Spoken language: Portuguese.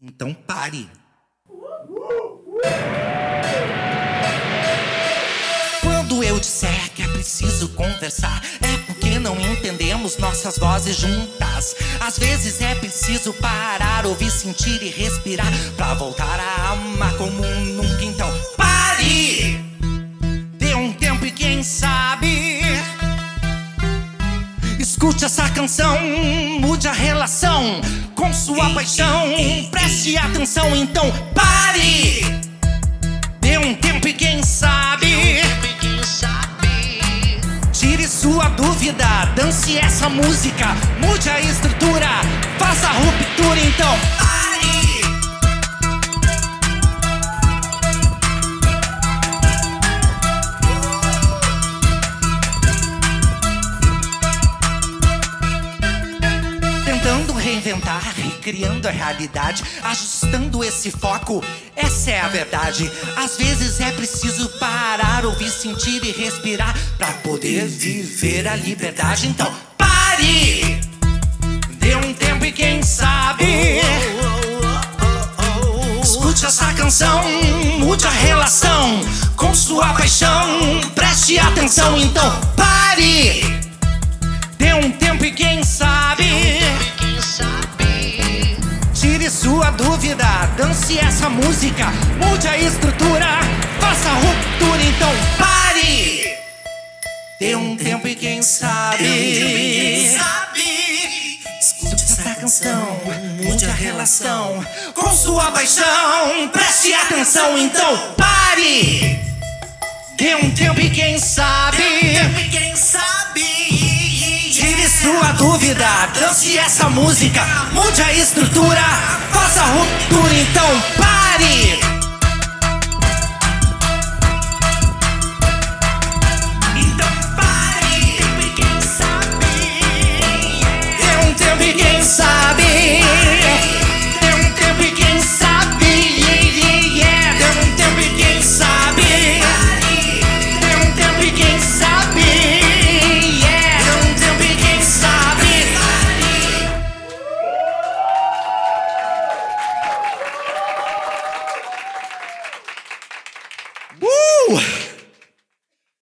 Então pare. Quando eu disser que é preciso conversar, é porque não entendemos nossas vozes juntas. Às vezes é preciso parar, ouvir, sentir e respirar, pra voltar a amar como nunca. Então pare! Dê um tempo e quem sabe escute essa canção, mude a relação com sua paixão, preste atenção. Então pare! Dê um tempo e quem sabe tire sua dúvida, dance essa música, mude a estrutura, faça a ruptura. Então pare! Tentando reinventar, recriando a realidade, ajustando esse foco, essa é a verdade. Às vezes é preciso parar, ouvir, sentir e respirar, pra poder viver a liberdade. Então pare! Dê um tempo e quem sabe escute essa canção, mude a relação com sua paixão, preste atenção. Então pare! Dê um tempo e quem sabe tire sua dúvida, dance essa música, mude a estrutura, faça a ruptura. Então pare! Dê um tempo e quem sabe escute essa canção, mude a relação com sua paixão, preste atenção. Então pare! Dê um tempo e quem sabe tire sua dúvida, dance essa música, mude a estrutura, faça a ruptura.